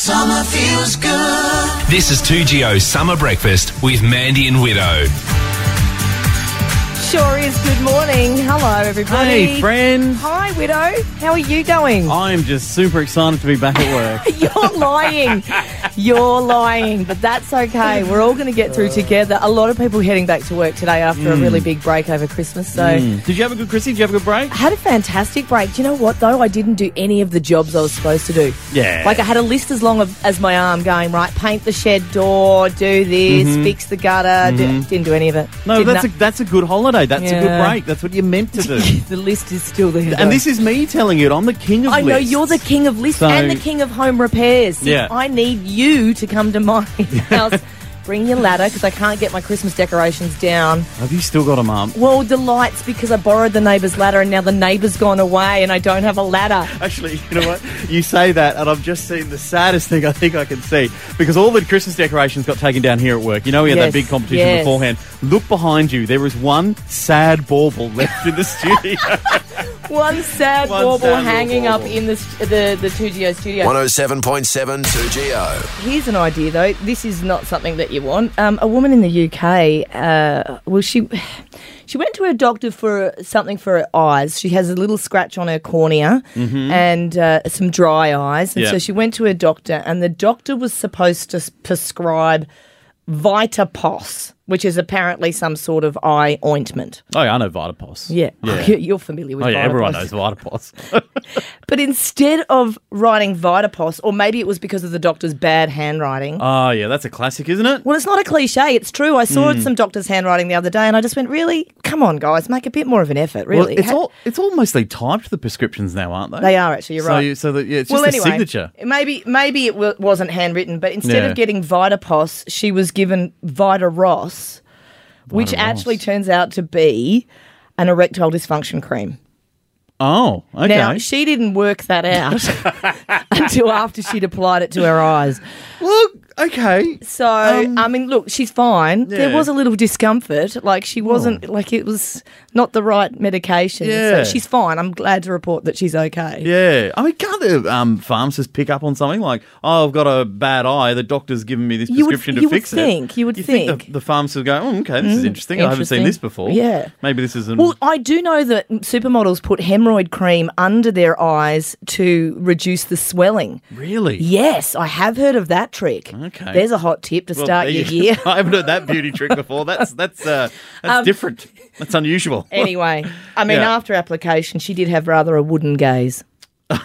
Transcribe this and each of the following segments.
Summer feels good. This is 2GO Summer Breakfast with Mandy and Widow. Sure is. Good morning. Hello, everybody. Hey, friends. Hi, Widow. How are you going? I'm just super excited to be back at work. You're lying. You're lying, but that's okay. We're all going to get through together. A lot of people heading back to work today after a really big break over Christmas. So, Did you have a good Chrissy? Did you have a good break? I had a fantastic break. Do you know what, though? I didn't do any of the jobs I was supposed to do. Yeah. Like, I had a list as long as my arm going, right, paint the shed door, do this, fix the gutter. Didn't do any of it. No, that's a good holiday. That's a good break. That's what you're meant to do. The list is still there. And this is me telling you it. I'm the king of lists. I know, you're the king of lists and the king of home repairs. Yeah. I need you to come to my house. Bring your ladder, because I can't get my Christmas decorations down. Have you still got them up? Well, the lights, because I borrowed the neighbour's ladder and now the neighbour's gone away and I don't have a ladder. Actually, you know what? You say that and I've just seen the saddest thing I think I can see, because all the Christmas decorations got taken down here at work. You know, we had that big competition beforehand. Look behind you. There is one sad bauble left in the studio. One sad bauble hanging up in the 2GO studio. 107.7 2GO. Here's an idea, though. This is not something that you want. A woman in the UK, she went to her doctor for something for her eyes. She has a little scratch on her cornea and some dry eyes. And so she went to her doctor, and the doctor was supposed to prescribe Vitapos, which is apparently some sort of eye ointment. Oh, yeah, I know Vitapos. Yeah. You're familiar with Vitapos. Everyone knows Vitapos. But instead of writing Vitapos, or maybe it was because of the doctor's bad handwriting. Oh, yeah, that's a classic, isn't it? Well, it's not a cliche. It's true. I saw some doctor's handwriting the other day and I just went, really? Come on, guys, make a bit more of an effort, really. Well, it's all mostly typed, the prescriptions now, aren't they? They are, actually. You're right. It's just a signature. Maybe it wasn't handwritten, but instead of getting Vitapos, she was given Vitaros, which actually turns out to be an erectile dysfunction cream. Oh, okay. Now, she didn't work that out until after she'd applied it to her eyes. Look, okay. So, I mean, look, she's fine. Yeah. There was a little discomfort. Like, she wasn't, like, it was not the right medication. Yeah. So she's fine. I'm glad to report that she's okay. Yeah. I mean, can't the pharmacist pick up on something like, oh, I've got a bad eye, the doctor's given me this prescription to fix it? You would think. The pharmacist would go, oh, okay, this is interesting. I haven't seen this before. Yeah. Maybe this isn't... Well, I do know that supermodels put hemorrhoid cream under their eyes to reduce the swelling. Really? Yes, I have heard of that trick. Okay. There's a hot tip to start your year. I haven't heard that beauty trick before. That's different. That's unusual. Anyway, I mean, after application, she did have rather a wooden gaze. See,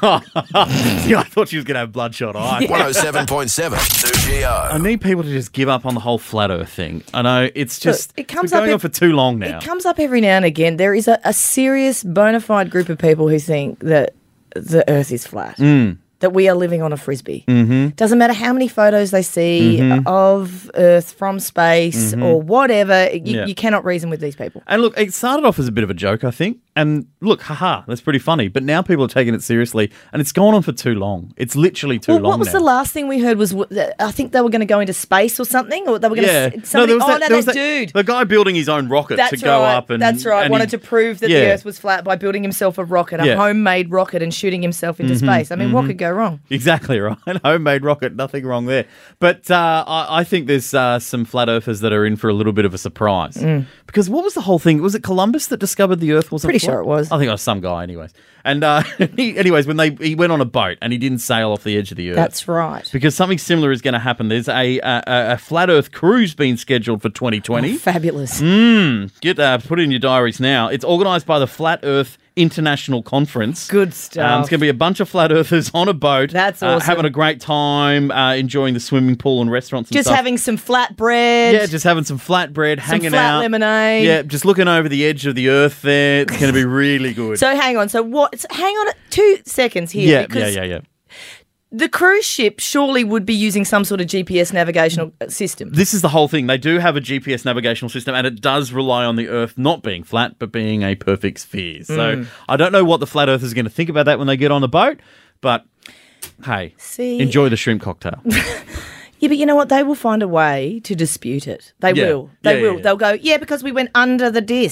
I thought she was going to have bloodshot eyes. 107.7 2GO. I need people to just give up on the whole flat earth thing. I know it's just It comes it's been going up on for too long now. It comes up every now and again. There is a serious bona fide group of people who think that the earth is flat. That we are living on a frisbee. Doesn't matter how many photos they see of Earth from space or whatever, you cannot reason with these people. And look, it started off as a bit of a joke, I think. And look, haha, that's pretty funny. But now people are taking it seriously, and it's gone on for too long. It's literally too long What was now. the last thing we heard was, I think they were going to go into space or something, or they were going to... that dude. The guy building his own rocket to go up. And That's right. and Wanted to prove that the Earth was flat by building himself a rocket, a homemade rocket, and shooting himself into space. I mean, what could go wrong? Exactly right. Homemade rocket, nothing wrong there. But I think there's some flat earthers that are in for a little bit of a surprise. Because what was the whole thing? Was it Columbus that discovered the Earth wasn't Pretty flat? sure it was. I think it was some guy anyways. And when he went on a boat and he didn't sail off the edge of the Earth. That's right. Because something similar is going to happen. There's a flat Earth cruise being scheduled for 2020. Oh, fabulous. Put it in your diaries now. It's organised by the Flat Earth International Conference. Good stuff. It's going to be a bunch of flat earthers on a boat. That's awesome. Having a great time, enjoying the swimming pool and restaurants and just stuff. having some flatbread. Yeah, just having some flatbread, hanging flat out. lemonade. Yeah, just looking over the edge of the Earth there. It's going to be really good. So hang on. Hang on 2 seconds here. Yeah. The cruise ship surely would be using some sort of GPS navigational system. This is the whole thing. They do have a GPS navigational system, and it does rely on the Earth not being flat, but being a perfect sphere. So I don't know what the flat Earthers are going to think about that when they get on the boat, but hey, enjoy the shrimp cocktail. Yeah, but you know what? They will find a way to dispute it. They will. They will. Yeah. They'll go, because we went under the disc.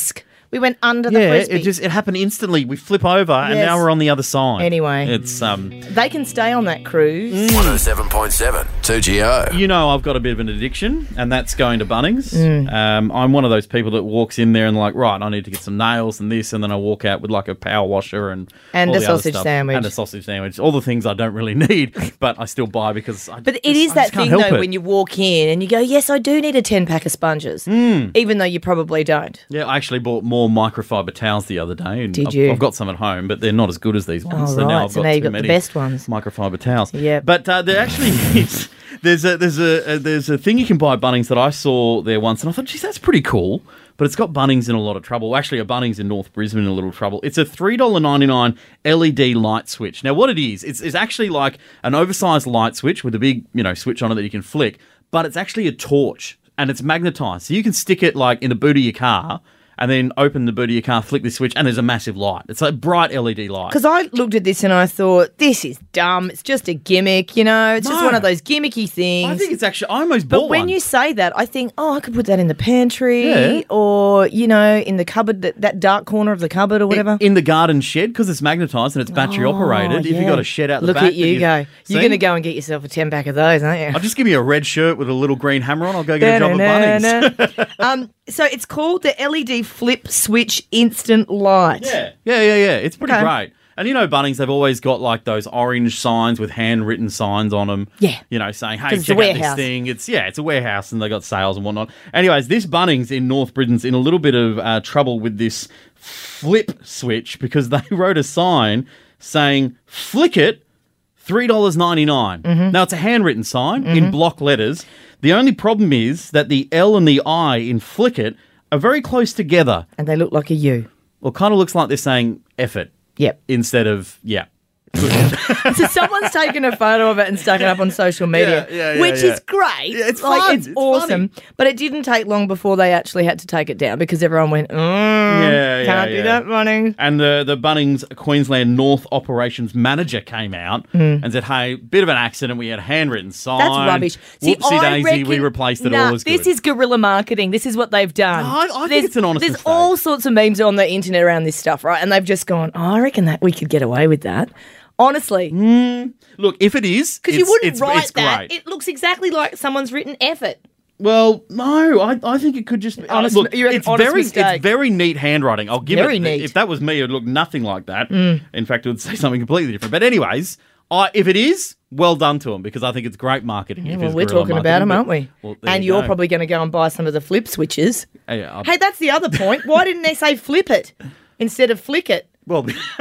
We went under the frisbee. it happened instantly. We flip over and Yes. now we're on the other side. Anyway. It's They can stay on that cruise. 107.7 2GO. you know, I've got a bit of an addiction, and that's going to Bunnings. Mm. I'm one of those people that walks in there and like, right, I need to get some nails and this, and then I walk out with like a power washer and And all a the other sausage stuff. sandwich. And a sausage sandwich. All the things I don't really need, but I still buy because But it is that thing, though, when you walk in and you go, yes, I do need a 10-pack of sponges, even though you probably don't. Yeah, I actually bought more microfiber towels the other day. And Did I've, you? I've got some at home, but they're not as good as these ones. Oh, so right. now I've So got now you've too got the many best ones. microfiber towels. Yep. But there actually is. There's a thing you can buy at Bunnings that I saw there once, and I thought, geez, that's pretty cool. But it's got Bunnings in a lot of trouble. Actually, a Bunnings in North Brisbane in a little trouble. It's a $3.99 LED light switch. Now, what it is, it's actually like an oversized light switch with a big, switch on it that you can flick, but it's actually a torch and it's magnetized. So you can stick it like in the boot of your car and then open the boot of your car, flick this switch, and there's a massive light. It's a bright LED light. Because I looked at this and I thought, this is dumb. It's just a gimmick, It's just No. one of those gimmicky things. I think it's actually, I almost bought But when one. you say that, I think, I could put that in the pantry Yeah. or, in the cupboard, that dark corner of the cupboard or whatever. In the garden shed, because it's magnetized and it's battery operated. If yeah. you've got a shed out the Look back. at you that go. See? You're going to go and get yourself a 10-pack of those, aren't you? I'll just give me a red shirt with a little green hammer on. I'll go get a job at Bunnings. So it's called the LED Flip Switch Instant Light. Yeah. It's pretty Okay. great. And Bunnings, they've always got like those orange signs with handwritten signs on them. Yeah. Saying, hey, 'Cause it's check a out this warehouse. thing. It's a warehouse and they got sales and whatnot. Anyways, this Bunnings in North Britain's in a little bit of trouble with this flip switch because they wrote a sign saying, flick it, $3.99. Mm-hmm. Now, it's a handwritten sign in block letters. The only problem is that the L and the I in flick it are very close together. And they look like a U. Well, kind of looks like they're saying F it Yep. instead of, yeah. So someone's taken a photo of it and stuck it up on social media, Yeah, which yeah. is great. Yeah, it's fun. It's It's awesome. But it didn't take long before they actually had to take it down because everyone went, can't do that, Bunnings. And the Bunnings Queensland North Operations Manager came out and said, hey, bit of an accident. We had a handwritten sign. That's rubbish. Whoopsie I daisy, reckon, we replaced it nah, all as good. This is guerrilla marketing. This is what they've done. I think it's an honest There's mistake. all sorts of memes on the internet around this stuff, right? And they've just gone, I reckon that we could get away with that. Honestly. Look, if it is, Because you wouldn't it's write it's that. great. It looks exactly like someone's written effort. Well, no, I think it could just be Honest- look, you reckon it's honest very mistake? it's very neat handwriting. I'll give Very it. neat. If that was me, it would look nothing like that. In fact, it would say something completely different. But anyways, if it is, well done to them because I think it's great marketing. Yeah, if well, it's we're guerrilla talking about them, aren't marketing, we? but- well, there And you you're go. probably going to go and buy some of the flip switches. Hey, Hey, that's the other point. Why didn't they say flip it instead of flick it? well,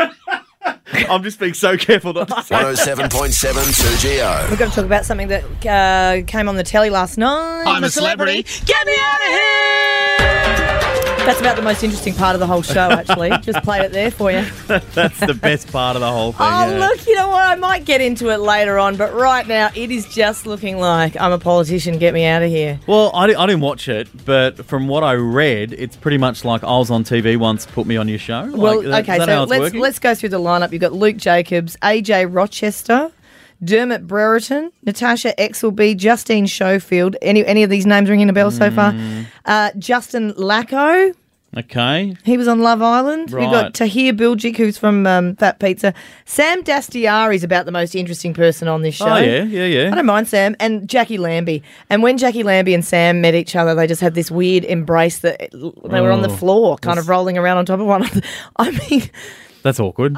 I'm just being so careful not to say. 107.7 2GO. We're going to talk about something that came on the telly last night. I'm a celebrity. Get me out of here! That's about the most interesting part of the whole show, actually. Just played it there for you. That's the best part of the whole thing. Oh, yeah. look, you know what? I might get into it later on, but right now it is just looking like I'm a politician. Get me out of here. Well, I didn't watch it, but from what I read, it's pretty much like I was on TV once, put me on your show. Well, Like, okay, is that how so it's working? let's go through the lineup. You've got Luke Jacobs, AJ Rochester, Dermot Brereton, Natasha Exelby, Justine Schofield. Any of these names ringing a bell so far? Justin Lacko. Okay. He was on Love Island. We've got Right. Tahir Bilgic, who's from Fat Pizza. Sam Dastiari is about the most interesting person on this show. Oh, yeah. I don't mind Sam. And Jackie Lambie. And when Jackie Lambie and Sam met each other, they just had this weird embrace that they were on the floor, kind of rolling around on top of one another. That's awkward.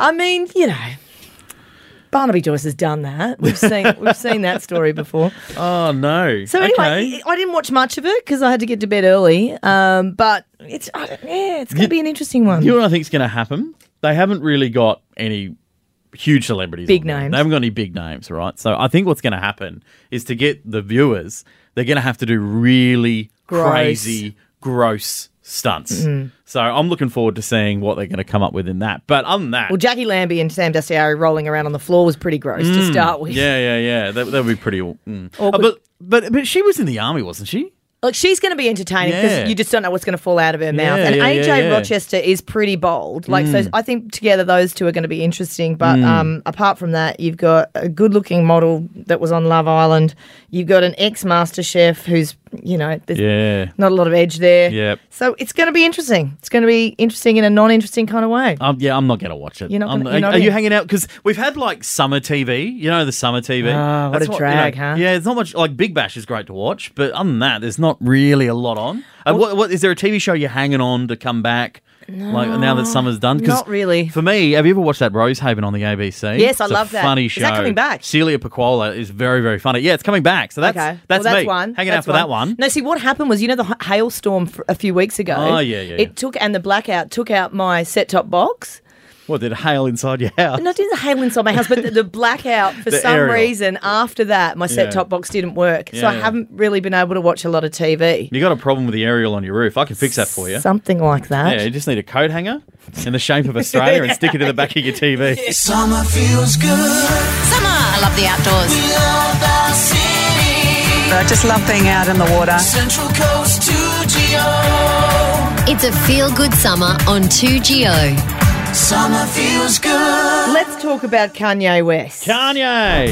Barnaby Joyce has done that. We've seen that story before. Oh, no. So anyway, I didn't watch much of it because I had to get to bed early. But it's going to be an interesting one. You know what I think is going to happen? They haven't really got any huge celebrities. Big on there. names. They haven't got any big names, right? So I think what's going to happen is to get the viewers, they're going to have to do really Gross. crazy, gross stunts. So I'm looking forward to seeing what they're going to come up with in that. But other than that, Well, Jackie Lambie and Sam Dastiari rolling around on the floor was pretty gross to start with. yeah, that would be pretty. Awkward. But she was in the army, wasn't she? Look, she's going to be entertaining because Yeah. you just don't know what's going to fall out of her mouth. Yeah, And yeah, AJ yeah. Rochester is pretty bold. So I think together those two are going to be interesting. But apart from that, you've got a good-looking model that was on Love Island. You've got an ex-Master Chef who's there's Yeah. not a lot of edge there. Yep. So it's going to be interesting. It's going to be interesting in a non-interesting kind of way. I'm not going to watch it. You're not I'm- gonna- you're not are you gonna- hanging out? Because we've had like summer TV. You know the summer TV. Oh, what That's a drag, huh? Yeah, it's not much. Like Big Bash is great to watch, but other than that, there's not really a lot on. What is there a TV show you're hanging on to come back? Like now that summer's done? 'Cause Not really. For me, have you ever watched that Rosehaven on the ABC? Yes, I It's a love that. Funny Is show. that coming back? Celia Pacquola is very, very funny. Yeah, it's coming back. So that's Okay. that's Well, me one. hanging That's out for that one. No, see, what happened was, the hailstorm a few weeks ago. Oh, yeah. It and the blackout took out my set-top box. What, did it hail inside your house? No, it didn't hail inside my house, but the blackout, for The some aerial. reason, after that, my set-top box didn't work. So I Yeah. haven't really been able to watch a lot of TV. You got a problem with the aerial on your roof. I can fix that for you. Something like that. Yeah, you just need a coat hanger in the shape of Australia and stick it to the back of your TV. Summer feels good. Summer. I love the outdoors. We love our city. I just love being out in the water. Central Coast to Geo. It's a feel-good summer on 2GO. Summer feels good. Let's talk about Kanye West. Kanye!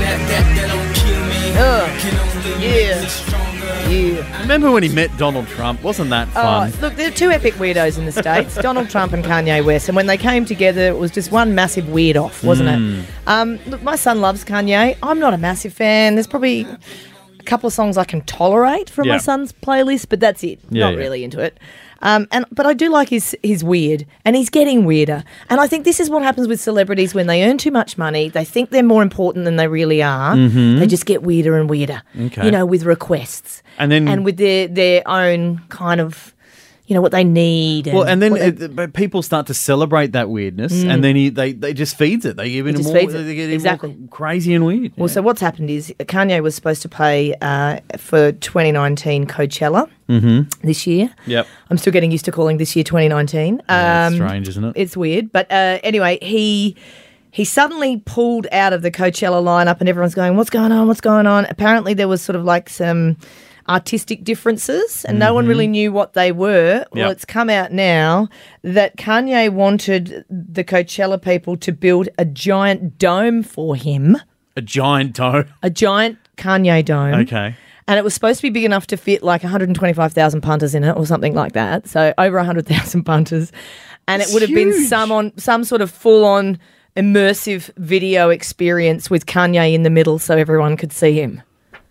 Yeah. Remember when he met Donald Trump? Wasn't that fun? Look, there are two epic weirdos in the States, Donald Trump and Kanye West. And when they came together, it was just one massive weird off, wasn't it? Look, my son loves Kanye. I'm not a massive fan. There's probably a couple of songs I can tolerate from my Yeah. son's playlist, but that's it. Yeah, Not yeah. really into it. But I do like his weird, and he's getting weirder. And I think this is what happens with celebrities when they earn too much money. They think they're more important than they really are. They just get weirder and weirder. Okay. With requests And then- and with their own kind of, what they need. Well, and then what but people start to celebrate that weirdness, and then they just feeds it. They give it just more. feeds it. They get even Exactly. more crazy and weird. Well, so what's happened is Kanye was supposed to play for 2019 Coachella this year. Yep. I'm still getting used to calling this year 2019. Yeah, it's strange, isn't it? It's weird. But anyway, he suddenly pulled out of the Coachella lineup and everyone's going, what's going on? What's going on? Apparently there was sort of like some artistic differences and no one really knew what they were. Well, Yep. it's come out now that Kanye wanted the Coachella people to build a giant dome for him. A giant toe. A giant Kanye dome. Okay. And it was supposed to be big enough to fit like 125,000 punters in it or something like that. So over 100,000 punters. And it would have been huge. some sort of full-on immersive video experience with Kanye in the middle so everyone could see him.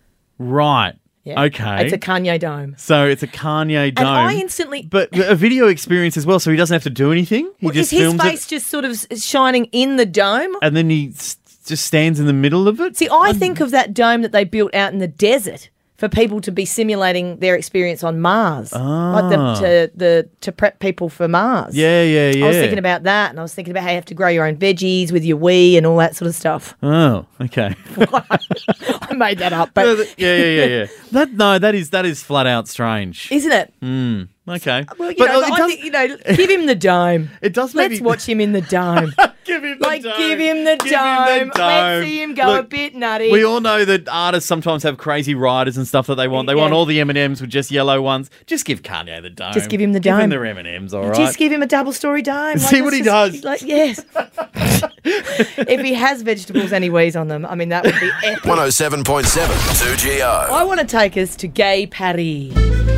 Right. Yeah. Okay. It's a Kanye dome. So it's a Kanye dome. And I instantly... But a video experience as well, so he doesn't have to do anything. He Well, just is his films face it, just sort of shining in the dome? and then he just stands in the middle of it. See, I think of that dome that they built out in the desert for people to be simulating their experience on Mars, like to prep people for Mars. Yeah. I was thinking about that, and I was thinking about how you have to grow your own veggies with your Wii and all that sort of stuff. Oh, okay. I made that up, but yeah. That is flat out strange. isn't it? Okay. Well, But I think, give him the dome. It does Let's maybe- watch him in the dome. Give him the Like, dome. give him the dome. Let's see him go a bit nutty. We all know that artists sometimes have crazy riders and stuff that they want. They want Yeah. all the M&Ms with just yellow ones. Just give Kanye the dome. Just give him the Give him dome. the M&Ms, all right? Just give him a double-story dome. See what he does. Like, yes. If he has vegetables and he wheeze on them, I mean, that would be epic. 107.7 2GO. I want to take us to Gay Paris.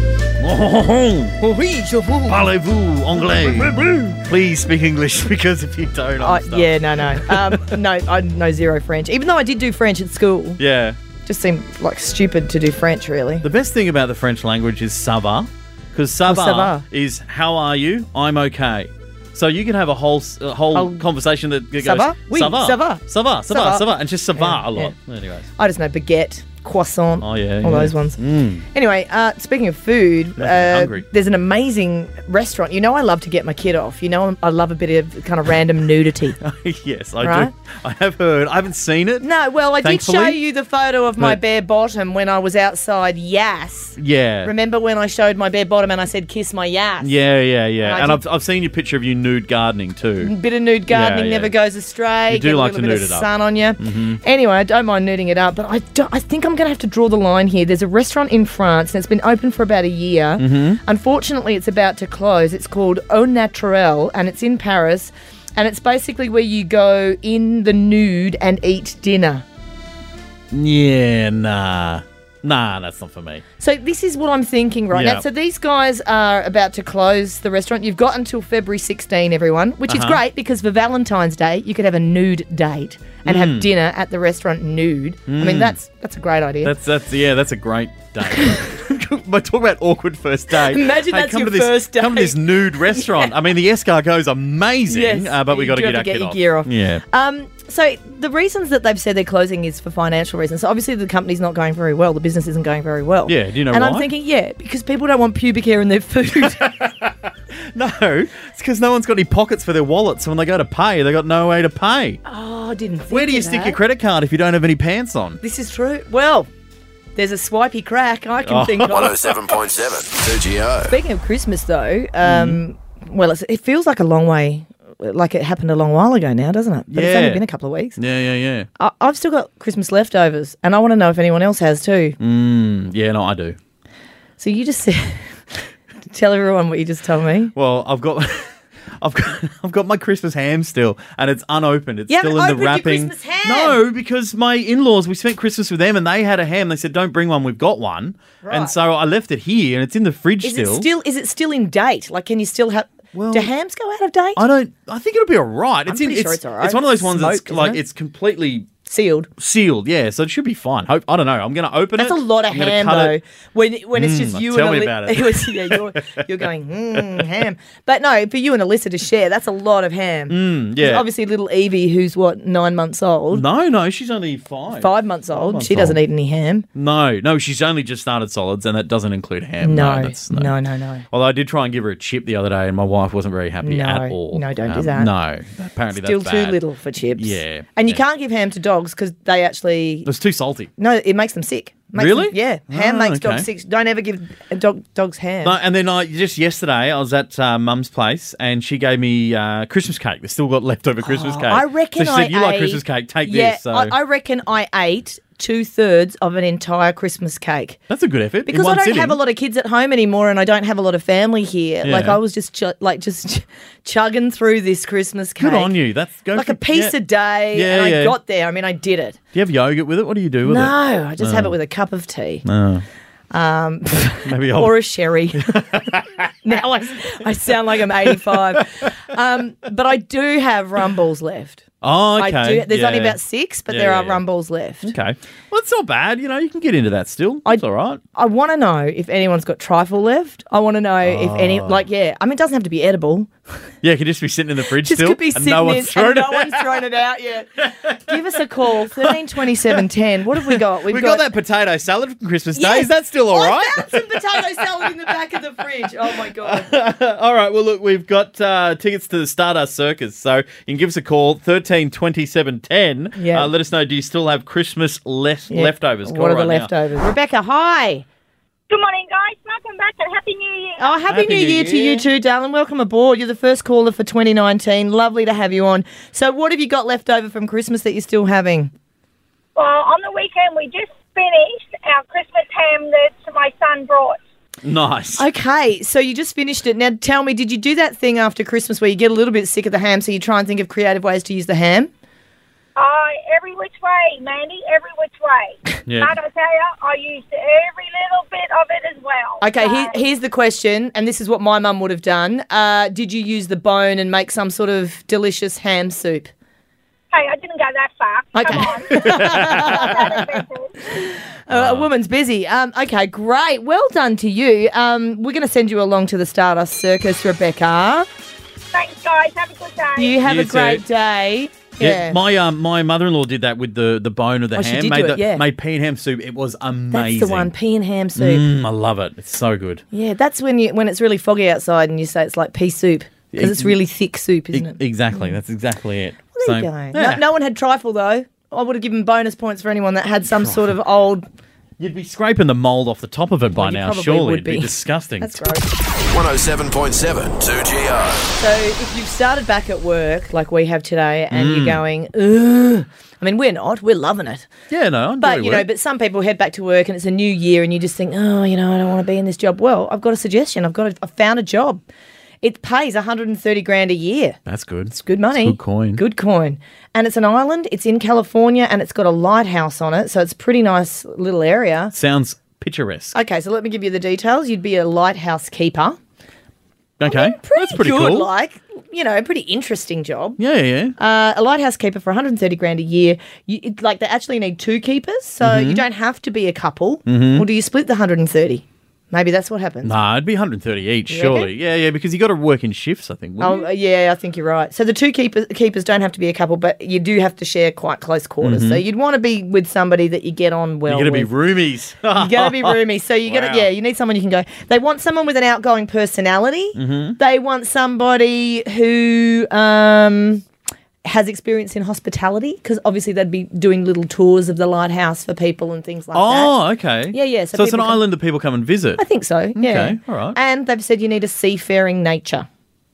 Parlez-vous anglais? Please speak English, because if you don't, I'm stuck. Yeah, no. No, I know zero French. Even though I did do French at school. Yeah. Just seemed like stupid to do French, really. The best thing about the French language is ça va, because ça ça va va? is how are you? I'm okay. So you can have a whole conversation that goes Ça va? Oui, ça va, ça va. ça va, ça Ça va, va. ça va, and just ça va Yeah, a lot. Anyways, I just know baguette, croissant, Oh, yeah, all yeah. those ones. Anyway, speaking of food, Making me hungry. there's an amazing restaurant. You know I love to get my kid off. You know I love a bit of kind of random nudity. yes, I Right? do. I have heard. I haven't seen it. No, well, I did show Thankfully. you the photo of my But- bare bottom when I was outside Yass. Yeah. Remember when I showed my bare bottom and I said, kiss my Yass? Yeah. I And did- I've seen your picture of you nude gardening too. Bit of nude gardening Yeah. never goes astray. You do Get like a to little nude bit it of up. sun on you. Anyway, I don't mind nuding it up, but I think I'm going to have to draw the line here. There's a restaurant in France and it's been open for about a year. Unfortunately, it's about to close. It's called Au Naturel and it's in Paris. And it's basically where you go in the nude and eat dinner. Yeah, nah. Nah, that's not for me. So this is what I'm thinking right Yeah. now. So these guys are about to close the restaurant. You've got until February 16, everyone, which is great because for Valentine's Day, you could have a nude date and have dinner at the restaurant nude. I mean, that's a great idea. That's a great date. But talk about awkward first date. Imagine that's come your to this, first date. Come to this nude restaurant. I mean, the escargot's amazing, Yes, but we got to you get have our to get kid your off. gear off. Yeah. So the reasons that they've said they're closing is for financial reasons. So obviously the company's not going very well. The business isn't going very well. Yeah, do you know and why? I'm thinking, because people don't want pubic hair in their food. No, it's because no one's got any pockets for their wallets. So when they go to pay, they got no way to pay. Oh, I didn't think Where do you of stick that. your credit card if you don't have any pants on? This is true. Well, there's a swipey crack I Oh. can think of. 107.7 2GO. Speaking of Christmas, though, well, it feels like a long way, like it happened a long while ago now, doesn't it? But it's only Yeah. been a couple of weeks. Yeah. I've still got Christmas leftovers, and I want to know if anyone else has too. Yeah, no, I do. So you just said, tell everyone what you just told me. Well, I've got my Christmas ham still, and it's unopened. It's You still haven't in the opened your wrapping. Christmas ham? No, because my in-laws, we spent Christmas with them, and they had a ham. They said, "Don't bring one. We've got one." Right. And so I left it here, and it's in the fridge Is still. it still in date? Like, can you still have? Well, do hams go out of date? I think it'll be all right. I'm pretty sure it's all right. It's one of those ones Smoked, that's isn't like it? it's completely Sealed. sealed. Yeah, so it should be fine. I don't know. I'm going to open That's it. a lot of I'm gonna ham, cut though. it. When it's just you tell and me about it. You're going, ham. But no, for you and Alyssa to share, that's a lot of ham. Yeah. Obviously, little Evie, who's 9 months old, No, she's only 5. 5 months old, months she doesn't old. eat any ham. No, she's only just started solids, and that doesn't include ham. No. That's, No. Although I did try and give her a chip the other day, and my wife wasn't very happy No. at all. No, don't do that. No, apparently Still that's too bad. little for chips. Yeah, And you yeah. can't give ham to dogs because they actually. It's too salty. No, it makes them sick. Really? Yeah. Ham Oh, makes okay. dogs sick. Don't ever give dogs ham. No, and then just yesterday, I was at Mum's place, and she gave me Christmas cake. They still got leftover Christmas cake. I reckon so she said, "You like ate- Christmas cake? Take yeah, this." So I reckon I ate 2/3 of an entire Christmas cake. that's a good effort. Because I don't have a lot of kids at home anymore, and I don't have a lot of family here. Yeah. Like I was just chugging through this Christmas cake. Good on you. That's go Like for, a piece yeah. a day, Yeah, and I yeah. got there. I mean, I did it. Do you have yogurt with it? What do you do with No, it? I just have it with a cup of tea. Maybe I'll. Or a sherry. Now I sound like I'm 85. But I do have rumbles left. Oh, okay. I do. There's only Yeah. about 6, but Yeah, there yeah, are yeah. rumbles left. Okay. Well, it's not bad. You can get into that still. It's all right. I want to know if anyone's got trifle left. I want to know if any, Oh. I mean, it doesn't have to be edible. Yeah, it could just be sitting in the fridge Just still. could be and sitting no in one's thrown and it no one's thrown it out yet. Give us a call, 132710. What have we got? We got that potato salad from Christmas Day. Yes. Is that still all I right? found some potato salad in the back of the fridge. Oh my God. All right. Well, look, we've got tickets to the Stardust Circus, so you can give us a call, 132710. Yeah. Let us know, do you still have Christmas leftovers? Call What are the right now. leftovers? Rebecca, hi. Good morning, guys. Welcome back and Happy New Year. Oh, happy New Year to you too, darling. Welcome aboard. You're the first caller for 2019. Lovely to have you on. So what have you got left over from Christmas that you're still having? Well, on the weekend, we just finished our Christmas ham that my son brought. Nice. Okay, so you just finished it. Now tell me, did you do that thing after Christmas where you get a little bit sick of the ham, so you try and think of creative ways to use the ham? Every which way, Mandy, every which way. Yeah. But I tell you, I used every little bit of it as well. Okay, So, here's the question, and this is what my mum would have done. Did you use the bone and make some sort of delicious ham soup? hey, I didn't go that far. Okay. Come on. Not that adventurous. A woman's busy. Okay, great. Well done to you. We're going to send you along to the Stardust Circus, Rebecca. Thanks, guys. Have a good day. You have You a great too. day. Yeah, my mother-in-law did that with the bone of the Oh, she ham. did made do it, yeah. made pea and ham soup. It was amazing. That's the one, pea and ham soup. I love it. It's so good. Yeah, that's when it's really foggy outside and you say it's like pea soup because it's really thick soup, isn't it? Exactly. That's exactly it. There you go. No one had trifle though. I would have given bonus points for anyone that had some sort of old. You'd be scraping the mould off the top of it by you now, probably surely. would It'd be be. disgusting. That's gross. 107.7 2GO. So if you've started back at work like we have today and Mm. you're going, ugh. I mean, we're not. We're loving it. Yeah, no, I'm But, but some people head back to work and it's a new year and you just think, oh, I don't want to be in this job. Well, I've got a suggestion. I've found a job. It pays 130 grand a year. That's good. It's good money. It's good coin. Good coin. And it's an island. It's in California and it's got a lighthouse on it. So it's a pretty nice little area. Sounds picturesque. Okay, so let me give you the details. You'd be a lighthouse keeper. Okay. That's pretty good, cool. like, you know, pretty interesting job. Yeah. A lighthouse keeper for 130 grand a year. They actually need 2 keepers, so you don't have to be a couple. Or do you split the 130? Maybe that's what happens. Nah, it'd be 130 each, You surely. reckon? Yeah, because you got to work in shifts, I think. wouldn't you? Yeah, I think you're right. So the 2 keepers don't have to be a couple, but you do have to share quite close quarters. So you'd want to be with somebody that you get on well You're going to be with. roomies. You got to be roomy. So you got Wow. to, you need someone you can go. They want someone with an outgoing personality. They want somebody who has experience in hospitality, because obviously they'd be doing little tours of the lighthouse for people and things like that. Oh, okay. Yeah. So it's an people can- island that people come and visit. I think so. Yeah. Okay, all right. And they've said you need a seafaring nature.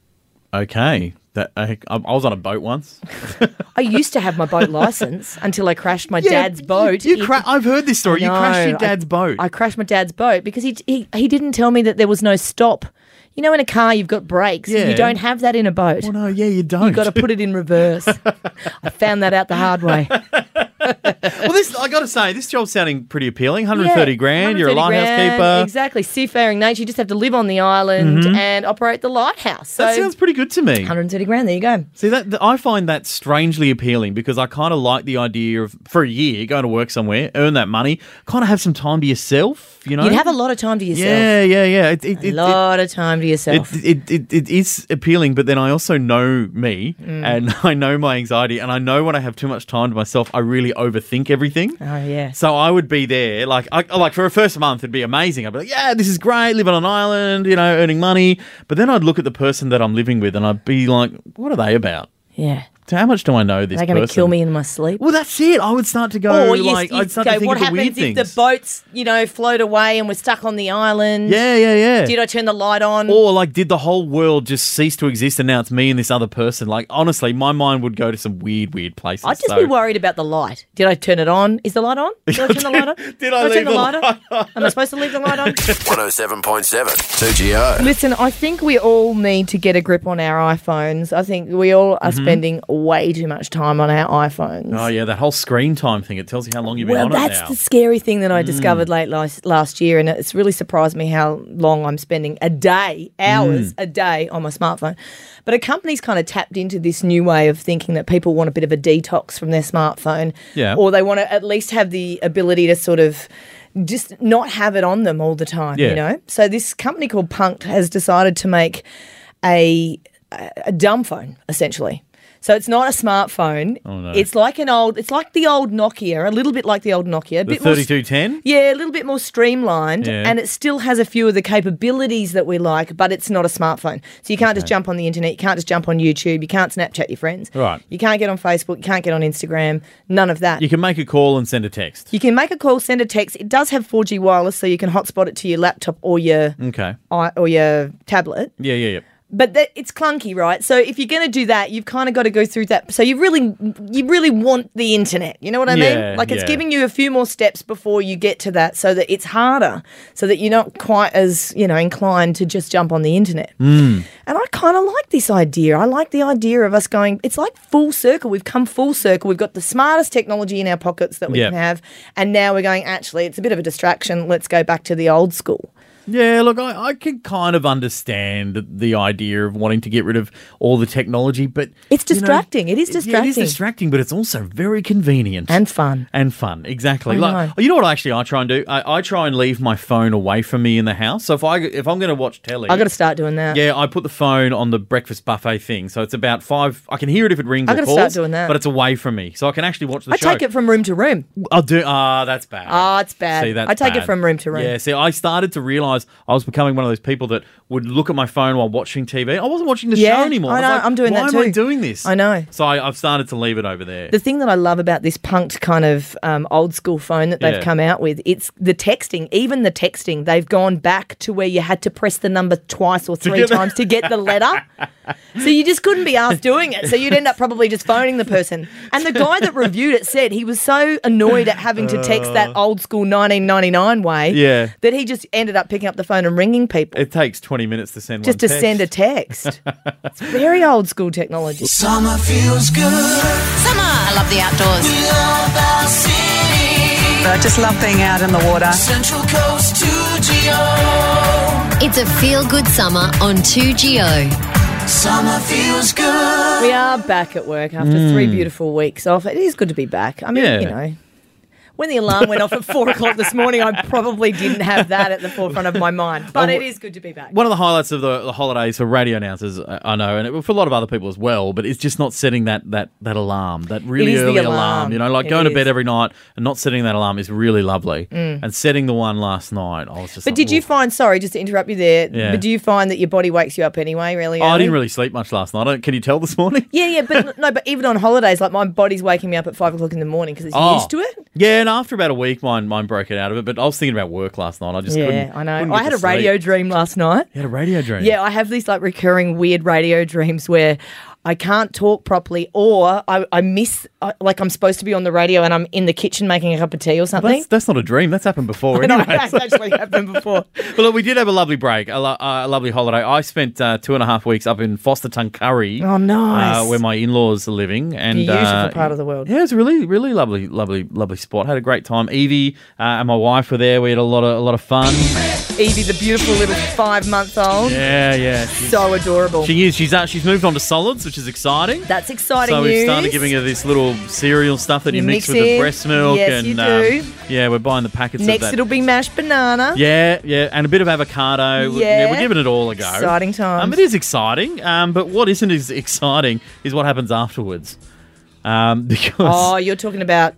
Okay. I was on a boat once. I used to have my boat license until I crashed my dad's boat. I've heard this story. You crashed your dad's boat. I crashed my dad's boat because he didn't tell me that there was no stop. You know, in a car you've got brakes. Yeah. You don't have that in a boat. Well, no, yeah, you don't. You've got to put it in reverse. I found that out the hard way. Well, I got to say, this job's sounding pretty appealing. 130 grand. You're a 130 lighthouse grand, keeper. Exactly. Seafaring nature. You just have to live on the island and operate the lighthouse. So That sounds pretty good to me. 130 grand. There you go. See, I find that strangely appealing because I kind of like the idea of, for a year, going to work somewhere, earn that money, kind of have some time to yourself, you know? You'd have a lot of time to yourself. Yeah. A lot of time to yourself. It is appealing, but then I also know me and I know my anxiety and I know when I have too much time to myself, I really overthink everything. Oh, yeah. So I would be there, like for a first month, it'd be amazing. I'd be like, yeah, this is great, living on an island, you know, earning money. But then I'd look at the person that I'm living with and I'd be like, what are they about? Yeah. So how much do I know this They're person? going to kill me in my sleep. Well, that's it. I would start to go, I'd start to think what of the weird happens if things. the boats, float away and we're stuck on the island? Yeah. Did I turn the light on? Or did the whole world just cease to exist and now it's me and this other person? Like, honestly, my mind would go to some weird places. I'd just be worried about the light. Did I turn it on? Is the light on? Did I turn the light on? Did I leave turn the light on? Am I supposed to leave the light on? 107.7 2GO. Listen, I think we all need to get a grip on our iPhones. I think we all are spending way too much time on our iPhones. Oh, yeah, that whole screen time thing. It tells you how long you've been on it now. That's the scary thing that I discovered late last year, and it's really surprised me how long I'm spending hours a day on my smartphone. But a company's kind of tapped into this new way of thinking that people want a bit of a detox from their smartphone, or they want to at least have the ability to sort of just not have it on them all the time, you know? So this company called Punkt has decided to make a dumb phone, essentially. So it's not a smartphone. Oh, no. It's like the old Nokia, a little bit like the old Nokia. The 3210? Yeah, a little bit more streamlined, and it still has a few of the capabilities that we like, but it's not a smartphone. So you can't just jump on the internet, you can't just jump on YouTube, you can't Snapchat your friends. Right. You can't get on Facebook, you can't get on Instagram, none of that. You can make a call and send a text. You can make a call, send a text. It does have 4G wireless, so you can hotspot it to your laptop or your tablet. Yeah. But it's clunky, right? So if you're going to do that, you've kind of got to go through that. So you really want the internet. You know what I mean? Like it's giving you a few more steps before you get to that, so that it's harder, so that you're not quite as inclined to just jump on the internet. And I kind of like this idea. I like the idea of us going. It's like full circle. We've come full circle. We've got the smartest technology in our pockets that we can have, and now we're going. Actually, it's a bit of a distraction. Let's go back to the old school. Yeah, look, I can kind of understand the idea of wanting to get rid of all the technology, but it's distracting. It is distracting. Yeah, it is distracting, but it's also very convenient and fun. Exactly. I know. You know what I try and do? I try and leave my phone away from me in the house. So if I'm going to watch telly, I got to start doing that. Yeah, I put the phone on the breakfast buffet thing, so it's about 5. I can hear it if it rings. I got to start doing that, but it's away from me, so I can actually watch the show. I take it from room to room. I'll do. That's bad. It's bad. See, that's I take bad. it from room to room. Yeah. See, I started to realise I was becoming one of those people that would look at my phone while watching TV. I wasn't watching the show anymore. I know. I was like, I'm doing why that too. Why am I doing this? I know. So I've started to leave it over there. The thing that I love about this Punkt kind of old school phone that they've come out with, it's the texting. Even the texting, they've gone back to where you had to press the number twice or 3 times to get the letter. So you just couldn't be asked doing it. So you'd end up probably just phoning the person. And the guy that reviewed it said he was so annoyed at having to text that old school 1999 way that he just ended up picking picking up the phone and ringing people It takes 20 minutes to send just one to text. send a text. It's very old school technology. Summer feels good. Summer. I love the outdoors. We love our city. I just love being out in the water. Central Coast to Geo. It's a feel-good summer on 2GO. Summer feels good. We are back at work after 3 beautiful weeks off. It is good to be back. I mean, Yeah. you know, when the alarm went off at 4 o'clock this morning, I probably didn't have that at the forefront of my mind. But it is good to be back. One of the highlights of the holidays for radio announcers, I know, and for a lot of other people as well, but it's just not setting that alarm, that really It is the early alarm. You know, like It going to is. bed every night and not setting that alarm is really lovely. And setting the one last night, I was just But like, did you "Oof." find, sorry, just to interrupt you there, Yeah. but do you find that your body wakes you up anyway, really Oh, I early? didn't really sleep much last night. Can you tell this morning? Yeah, but no, but even on holidays, like my body's waking me up at 5 o'clock in the morning because it's used to it. Yeah, and after about a week, mine broke it out of it. But I was thinking about work last night. I just couldn't. Yeah, I know. couldn't I get had to a radio sleep. dream last night. You had a radio dream. Yeah, I have these like recurring weird radio dreams where I can't talk properly or I miss, like I'm supposed to be on the radio and I'm in the kitchen making a cup of tea or something. That's not a dream. That's happened before. I know, Anyway, that's actually happened before. well, look, we did have a lovely break, a lovely holiday. I spent 2.5 weeks up in Foster Tuncurry. Oh, nice. Where my in-laws are living. And, Beautiful part of the world. Yeah, it was a really, really lovely spot. Had a great time. Evie and my wife were there. We had a lot of fun. Evie, the beautiful little 5-month-old. Yeah. So adorable. She is. She's moved on to solids, which is exciting. That's exciting So news. we've started giving her this little cereal stuff that you mix with the in. breast milk. Yes, and you do. Yeah, we're buying the packets Next of that. it'll be mashed banana. Yeah, and a bit of avocado. Yeah. We're giving it all a go. Exciting times. It is exciting, but what isn't as exciting is what happens afterwards. Because Oh, you're talking about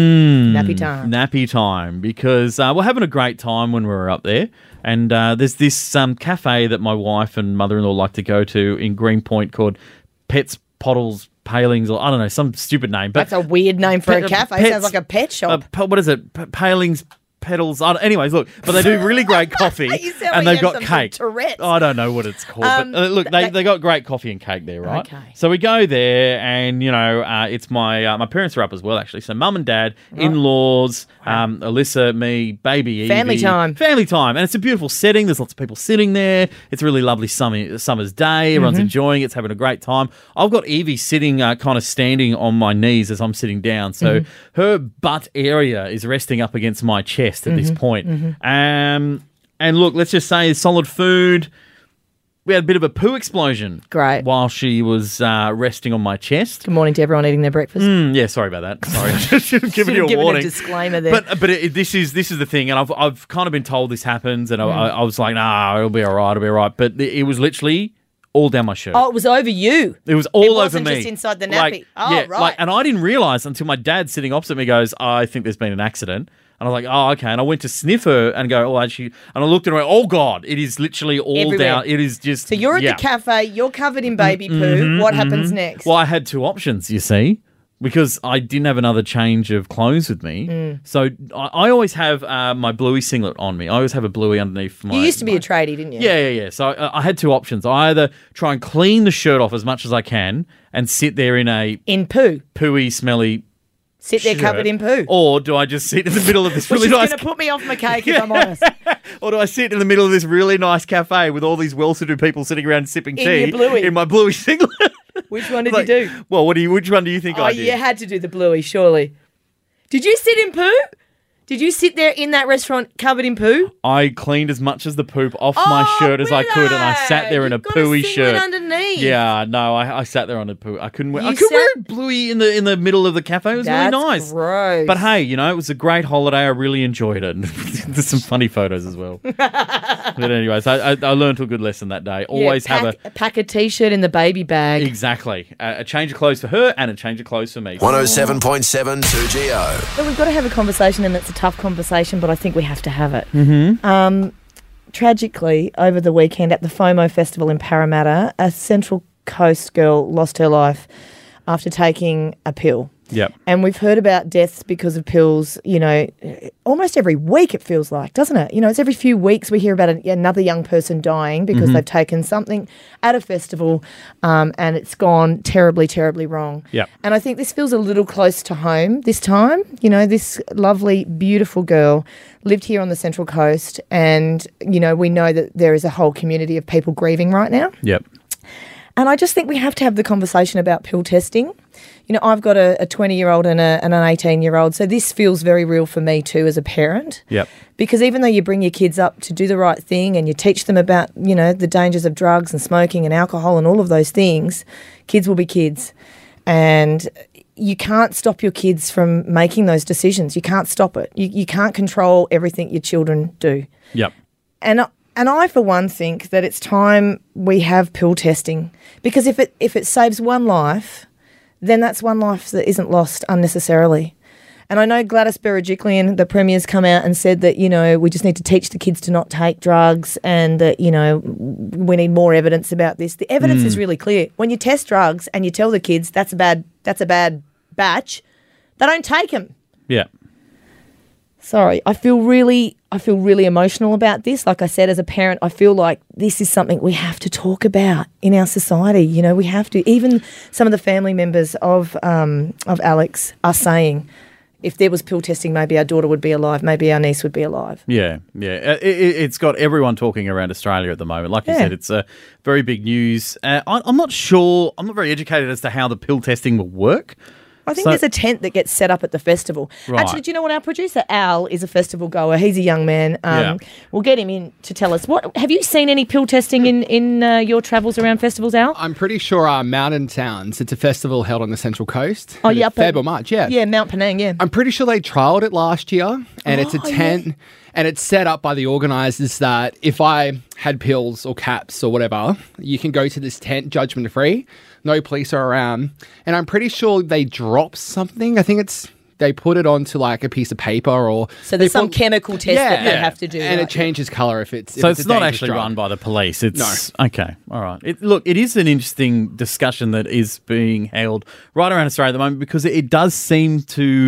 nappy time. nappy time, because we're having a great time when we were up there. And there's this cafe that my wife and mother-in-law like to go to in Greenpoint called Pets, Pottles, Palings, or I don't know, some stupid name. But That's a weird name for a cafe. Pets- Sounds like a pet shop. what is it? Palings, Petals. Anyways, look, but they do really great coffee, You sound and like they've you have got some sort of cake. Tourette's. I don't know what it's called, but look, they got great coffee and cake there, right? Okay. So we go there, and you know, it's my parents are up as well, actually. So mum and dad, in-laws, Alyssa, me, baby, Evie. Family time. And it's a beautiful setting. There's lots of people sitting there. It's a really lovely summer's day. Everyone's enjoying it. It's having a great time. I've got Evie sitting, kind of standing on my knees as I'm sitting down. So her butt area is resting up against my chest at this point. And look, let's just say solid food. We had a bit of a poo explosion. Great. While she was resting on my chest. Good morning to everyone eating their breakfast. Yeah, sorry about that. Sorry, I should have given you a Given warning. a disclaimer there. But this is the thing, and I've kind of been told this happens, and I was like, nah, it'll be all right. But it was literally all down my shirt. Oh, it was over you. It was all It over wasn't me. just inside the Like, nappy. Oh, yeah, right. and I didn't realise until my dad sitting opposite me goes, I think there's been an accident. And I was like, oh, okay. And I went to sniff her and go, oh, actually. And I looked at her and went, oh, God, it is literally all Everywhere. down. It is just. So you're at yeah. the cafe, you're covered in baby poo. What happens next? Well, I had two options, you see, because I didn't have another change of clothes with me. So I always have my bluey singlet on me. I always have a bluey underneath my. You used to be a tradie, didn't you? Yeah. So I had two options. I either try and clean the shirt off as much as I can and sit there in a In poo. pooey, smelly. Sit there shirt, covered in poo. Or do I just sit in the middle of this Which really is nice? going to put me off my cake if I'm honest. Or do I sit in the middle of this really nice cafe with all these well-to-do people sitting around sipping In tea your bluey. in my bluey singlet? Which one did Like, you do? Well, which one do you think Oh, I did? you had to do the bluey, surely. Did you sit in poo? Did you sit there in that restaurant covered in poo? I cleaned as much as the poop off my shirt as I could, and I sat there in a You've got a pooey singlet shirt. underneath. Yeah, no, I sat there on a poo. I couldn't wear. You I could wear sat- a bluey in the middle of the cafe. It was That's really nice. gross. But hey, you know, it was a great holiday. I really enjoyed it. There's some funny photos as well. But anyways, I learned a good lesson that day. Always have pack a t-shirt in the baby bag. exactly a change of clothes for her and a change of clothes for me. 107.7 2GO. So we've got to have a conversation, and it's a tough conversation, but I think we have to have it. Mm-hmm. Tragically, over the weekend at the FOMO Festival in Parramatta, a Central Coast girl lost her life after taking a pill. Yep. And we've heard about deaths because of pills, almost every week it feels like, doesn't it? It's every few weeks we hear about another young person dying because they've taken something at a festival and it's gone terribly, terribly wrong. Yep. And I think this feels a little close to home this time. This lovely, beautiful girl lived here on the Central Coast and, we know that there is a whole community of people grieving right now. Yep. And I just think we have to have the conversation about pill testing. I've got a 20-year-old and an 18-year-old, so this feels very real for me too as a parent. Yep. Because even though you bring your kids up to do the right thing and you teach them about, the dangers of drugs and smoking and alcohol and all of those things, kids will be kids. And you can't stop your kids from making those decisions. You can't stop it. You can't control everything your children do. Yep. And I, for one, think that it's time we have pill testing because if it saves one life, then that's one life that isn't lost unnecessarily. And I know Gladys Berejiklian, the Premier's come out and said that, we just need to teach the kids to not take drugs and that, we need more evidence about this. The evidence is really clear. When you test drugs and you tell the kids that's a bad batch, they don't take them. Yeah. Sorry, I feel really emotional about this. Like I said, as a parent, I feel like this is something we have to talk about in our society. We have to. Even some of the family members of Alex are saying, if there was pill testing, maybe our daughter would be alive, maybe our niece would be alive. Yeah. It's got everyone talking around Australia at the moment. Like you said, it's very big news. I'm not sure. I'm not very educated as to how the pill testing will work. I think there's a tent that gets set up at the festival. Right. Actually, do you know what? Our producer, Al, is a festival goer. He's a young man. We'll get him in to tell us. Have you seen any pill testing in your travels around festivals, Al? I'm pretty sure Mountain Towns, it's a festival held on the Central Coast. Oh, yeah. Fairville March, yeah. Yeah, Mount Penang, yeah. I'm pretty sure they trialled it last year, and it's a tent, and it's set up by the organisers that if I had pills or caps or whatever, you can go to this tent judgment-free. No police are around. And I'm pretty sure they drop something. I think they put it onto like a piece of paper or... So there's some chemical test that they have to do. And it changes colour if it's So it's not actually run by the police. It's no. Okay, all right. It is an interesting discussion that is being held right around Australia at the moment because it does seem to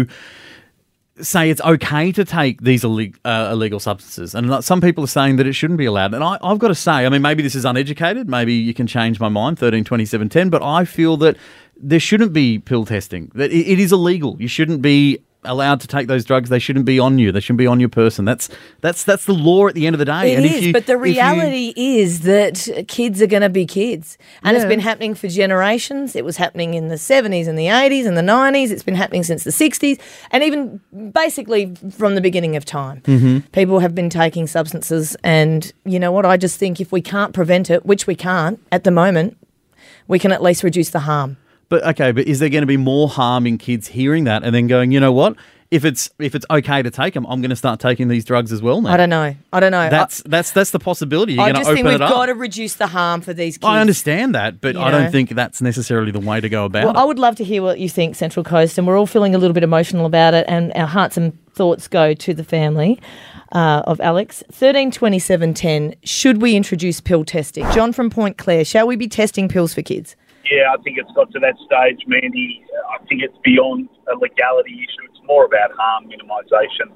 say it's okay to take these illegal substances. And some people are saying that it shouldn't be allowed. And I've got to say, I mean, maybe this is uneducated. Maybe you can change my mind, 13, 27, 10. But I feel that there shouldn't be pill testing. That it is illegal. You shouldn't be allowed to take those drugs. They shouldn't be on you. They shouldn't be on your person. That's the law at the end of the day. It is, but the reality is that kids are going to be kids. And it's been happening for generations. It was happening in the 70s and the 80s and the 90s. It's been happening since the 60s and even basically from the beginning of time. Mm-hmm. People have been taking substances and you know what? I just think if we can't prevent it, which we can't at the moment, we can at least reduce the harm. But is there going to be more harm in kids hearing that and then going, you know what? If it's okay to take them, I'm going to start taking these drugs as well now. I don't know. That's the possibility. You're going to open it up. I just think we've got to reduce the harm for these kids. I understand that, but I don't think that's necessarily the way to go about it. I would love to hear what you think, Central Coast, and we're all feeling a little bit emotional about it, and our hearts and thoughts go to the family of Alex. 13 27 10. Should we introduce pill testing? John from Point Clare. Shall we be testing pills for kids? Yeah, I think it's got to that stage, Mandy. I think it's beyond a legality issue. It's more about harm minimisation.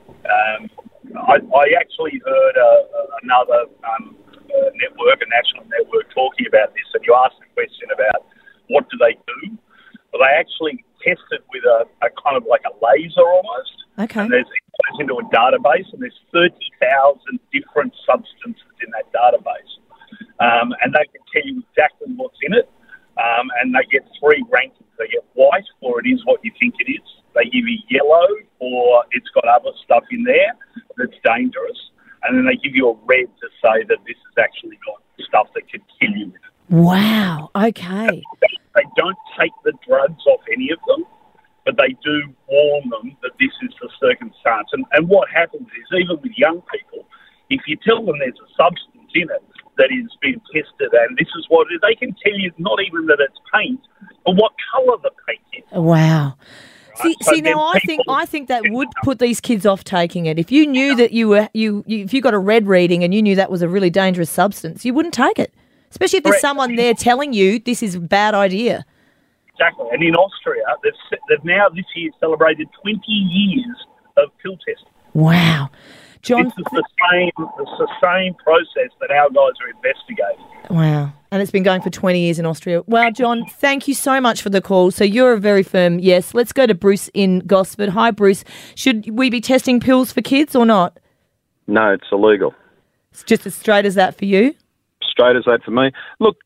I actually heard another network, a national network, talking about this, and you asked the question about what do they do? Well, they actually tested with a kind of like a laser almost. Okay. And it goes into a database, and there's 30,000 different substances in that database. And they can tell you exactly what's in it. And they get 3 rankings. They get white, or it is what you think it is. They give you yellow, or it's got other stuff in there that's dangerous. And then they give you a red to say that this has actually got stuff that can kill you. Wow. Okay. They don't take the drugs off any of them, but they do warn them that this is the circumstance. And what happens is, even with young people, if you tell them there's a substance in it that is being tested and this is what it is, they can tell you not even that it's paint, but what colour the paint is. Wow. Right? See now I think that would put these kids off taking it. If you knew that if you got a red reading and you knew that was a really dangerous substance, you wouldn't take it. Especially if there's someone there telling you this is a bad idea. Exactly. And in Austria, they've now this year celebrated 20 years of pill testing. Wow. John, It's the same process that our guys are investigating. wow. And it's been going for 20 years in Austria. Wow, John, thank you so much for the call. So you're a very firm yes. Let's go to Bruce in Gosford. Hi, Bruce. Should we be testing pills for kids or not? No, it's illegal. It's just as straight as that for you? Straight as that for me. Look,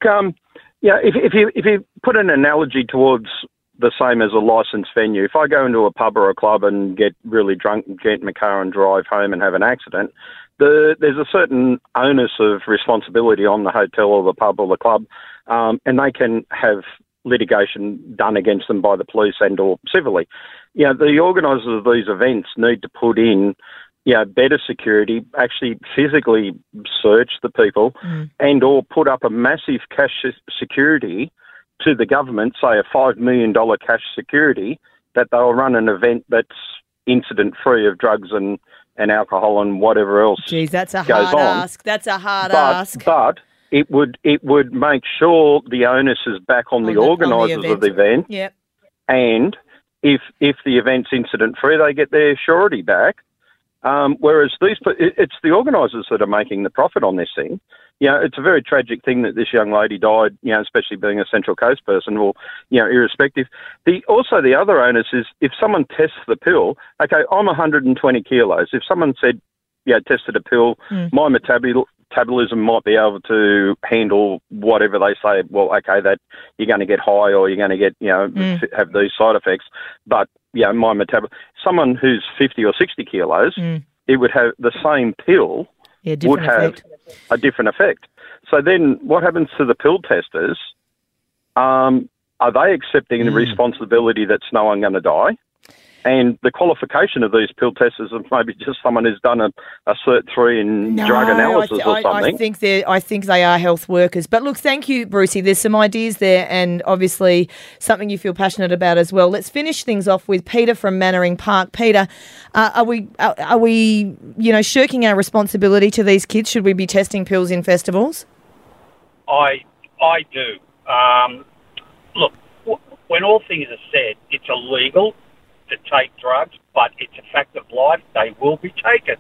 if you put an analogy towards the same as a licensed venue, if I go into a pub or a club and get really drunk, get in my car and drive home and have an accident, there's a certain onus of responsibility on the hotel or the pub or the club, and they can have litigation done against them by the police and or civilly. The organisers of these events need to put in better security, actually physically search the people and or put up a massive cash security to the government, say a $5 million cash security, that they'll run an event that's incident-free of drugs and alcohol and whatever else. Geez, that's a goes hard on. ask. That's a hard ask. But it would make sure the onus is back on the organisers of the event. Yep. And if the event's incident-free, they get their surety back. Whereas it's the organisers that are making the profit on this thing. It's a very tragic thing that this young lady died, especially being a Central Coast person, or, irrespective. The other onus is if someone tests the pill, okay, I'm 120 kilos. If someone said, tested a pill, my metabolism might be able to handle whatever they say. Well, okay, that you're going to get high or you're going to get, have these side effects. But, my metabolism, someone who's 50 or 60 kilos, it would have the same pill would have a different effect. So then what happens to the pill testers? Are they accepting the responsibility that no one going to die? And the qualification of these pill testers is maybe just someone who's done a Cert 3 in drug analysis or something. I think they are health workers. But look, thank you, Brucey. There's some ideas there and obviously something you feel passionate about as well. Let's finish things off with Peter from Mannering Park. Peter, are we shirking our responsibility to these kids? Should we be testing pills in festivals? I do. Look, when all things are said, it's illegal to take drugs, but it's a fact of life. They will be taken.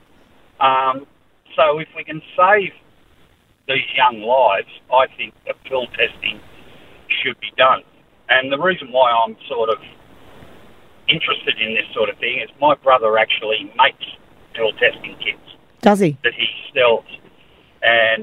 So if we can save these young lives, I think the pill testing should be done. And the reason why I'm sort of interested in this sort of thing is my brother actually makes pill testing kits. Does he? That he sells. And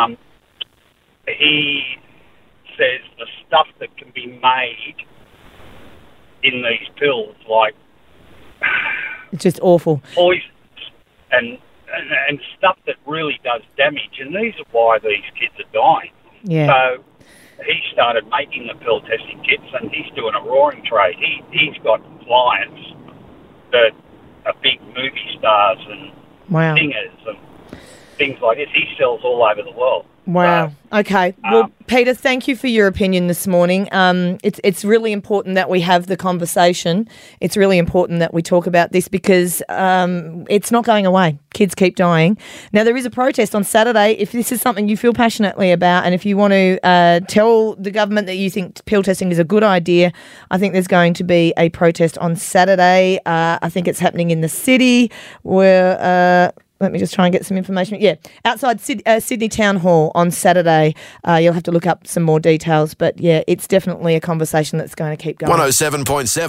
he says the stuff that can be made in these pills, like it's just awful. Poisons and stuff that really does damage, and these are why these kids are dying. Yeah. So he started making the pill testing kits, and he's doing a roaring trade. He's got clients that are big movie stars and singers and things like this. He sells all over the world. Wow. Okay. Well, Peter, thank you for your opinion this morning. It's really important that we have the conversation. It's really important that we talk about this because it's not going away. Kids keep dying. Now, there is a protest on Saturday. If this is something you feel passionately about and if you want to tell the government that you think pill testing is a good idea, I think there's going to be a protest on Saturday. I think it's happening in the city where... let me just try and get some information. Yeah, outside Sydney Town Hall on Saturday. You'll have to look up some more details. But, yeah, it's definitely a conversation that's going to keep going. 107.7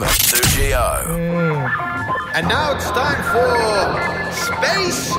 2GO. And now it's time for Space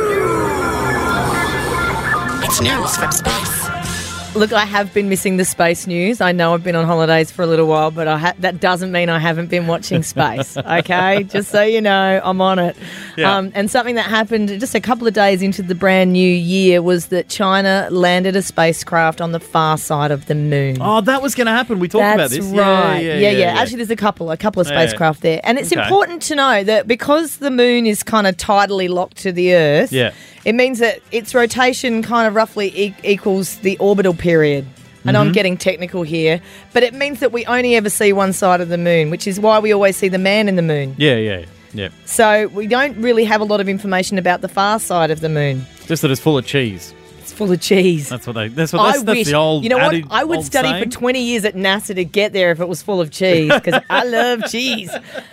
News. It's news from space. Look, I have been missing the space news. I know I've been on holidays for a little while, but that doesn't mean I haven't been watching space, okay? Just so you know, I'm on it. Yeah. And something that happened just a couple of days into the brand new year was that China landed a spacecraft on the far side of the moon. Oh, that was going to happen. We talked about this. That's right. Yeah. Actually, there's a couple of spacecraft there. And it's Okay. important to know that because the moon is kind of tidally locked to the Earth, it means that its rotation kind of roughly equals the orbital period. I know I'm getting technical here, but it means that we only ever see one side of the moon, which is why we always see the man in the moon. Yeah. So we don't really have a lot of information about the far side of the moon. Just that it's full of cheese. It's full of cheese. That's the old. You know what? adage- I would old study saying. for 20 years at NASA to get there if it was full of cheese because I love cheese.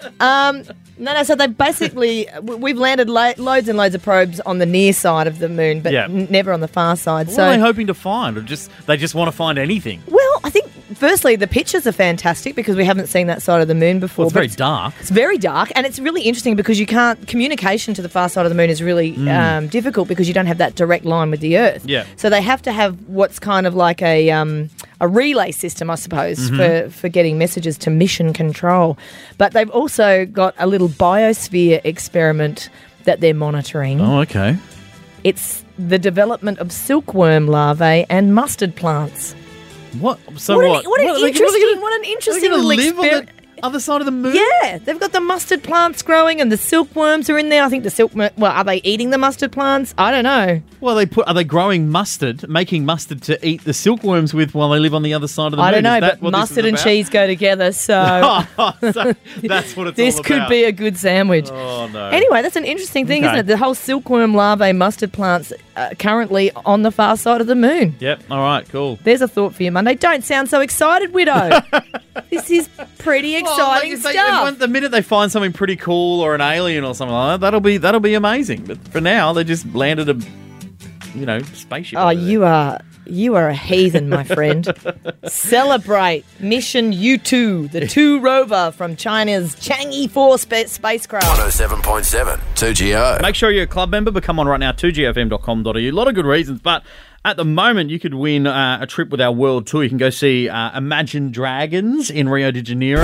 No. So they basically we've landed loads and loads of probes on the near side of the moon, but Yeah. never on the far side. What are they hoping to find, or they just want to find anything? Well, I think firstly the pictures are fantastic because we haven't seen that side of the moon before. Well, it's very dark. It's very dark, and it's really interesting because communication to the far side of the moon is really difficult because you don't have that direct line with the Earth. Yeah. So they have to have what's kind of like a relay system, I suppose, for getting messages to mission control. But they've also got a little biosphere experiment that they're monitoring. Oh, okay. It's the development of silkworm larvae and mustard plants. What? So What an are they interesting gonna little live on experiment. the other side of the moon? Yeah, they've got the mustard plants growing and the silkworms are in there. I think the silkworm. Well, are they eating the mustard plants? I don't know. Well, are they growing mustard, making mustard to eat the silkworms with while they live on the other side of the moon? I don't know, Is that but what this mustard is and about? cheese go together, so So that's what it's this all could about. be a good sandwich. Oh no. Anyway, that's an interesting thing, Okay. isn't it? The whole silkworm larvae mustard plants currently on the far side of the moon. Yep. All right. Cool. There's a thought for you, Monday. Don't sound so excited, Widow. This is pretty exciting stuff. The minute they find something pretty cool or an alien or something like that, that'll be amazing. But for now, they just landed a spaceship. Oh, over there. you are a heathen, my friend. Celebrate Mission U2, the 2 rover from China's Chang'e 4 spacecraft. 107.7 2GO. Make sure you're a club member. Become one right now. 2gfm.com.au. A lot of good reasons, but at the moment, you could win a trip with our world tour. You can go see Imagine Dragons in Rio de Janeiro.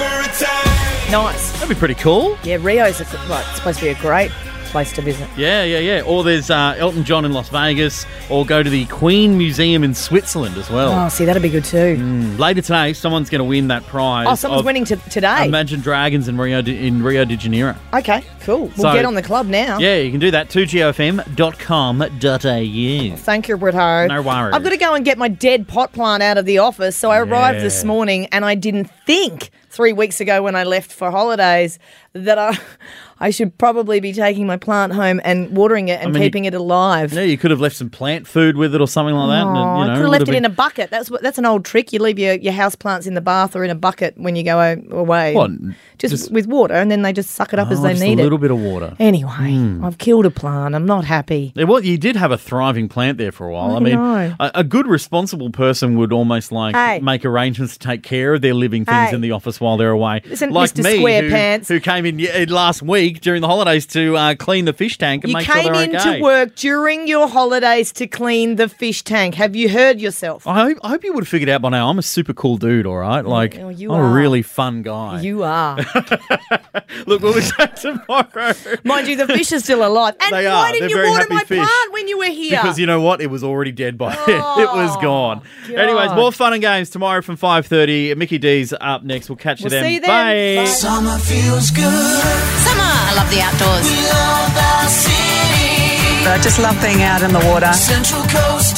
Nice. That'd be pretty cool. Yeah, Rio's supposed to be a great place to visit. Yeah. Or there's Elton John in Las Vegas, or go to the Queen Museum in Switzerland as well. Oh, see, that'd be good too. Later today, someone's going to win that prize. Oh, someone's winning today. Imagine Dragons in Rio de Janeiro. Okay, cool. We'll So- get on the club now. Yeah, you can do that. 2gofm.com.au. Thank you, Brito. No worries. I've got to go and get my dead pot plant out of the office. So I arrived this morning and I didn't think 3 weeks ago when I left for holidays that I should probably be taking my plant home and watering it and keeping it alive. Yeah, you could have left some plant food with it or something like that. Oh, and, I could have left it in a bucket. That's an old trick. You leave your house plants in the bath or in a bucket when you go away. What? Just with water, and then they just suck it up as they just need a it. little bit of water. Anyway, I've killed a plant. I'm not happy. Yeah, well, you did have a thriving plant there for a while. I I mean, know. a good responsible person would almost Hey. make arrangements to take care of their living things Hey. in the office while they're away. Listen, like Mr. me, Squarepants. who came in last week during the holidays to clean the fish tank and You make sure came they're into okay. work during your holidays to clean the fish tank. Have you heard yourself? I hope you would have figured out by now I'm a super cool dude, all right? Like, Oh, you I'm a are. really fun guy. You are. Look, we'll be back tomorrow. Mind you, the fish are still alive. And They why are. didn't They're you very water happy my fish. plant when you were here? Because you know what? It was already dead by then. It was gone. God. Anyways, more fun and games tomorrow from 5:30. Mickey D's up next. We'll catch you We'll then. see you then. Bye. Bye. Summer feels good. Summer. I love the outdoors. We love our city. I just love being out in the water. Central Coast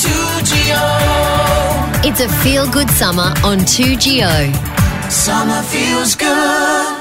2GO. It's a feel-good summer on 2GO. Summer feels good.